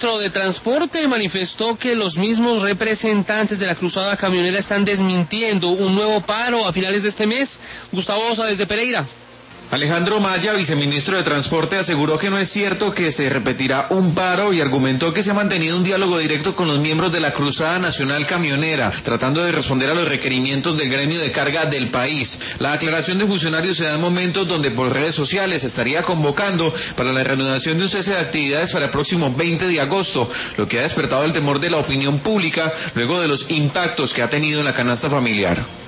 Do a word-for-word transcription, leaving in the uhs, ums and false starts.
ministro de Transporte manifestó que los mismos representantes de la cruzada camionera están desmintiendo un nuevo paro a finales de este mes. Gustavo Osa desde Pereira. Alejandro Maya, viceministro de Transporte, aseguró que no es cierto que se repetirá un paro y argumentó que se ha mantenido un diálogo directo con los miembros de la Cruzada Nacional Camionera, tratando de responder a los requerimientos del gremio de carga del país. La aclaración de funcionarios se da en momentos donde por redes sociales estaría convocando para la reanudación de un cese de actividades para el próximo veinte de agosto, lo que ha despertado el temor de la opinión pública luego de los impactos que ha tenido en la canasta familiar.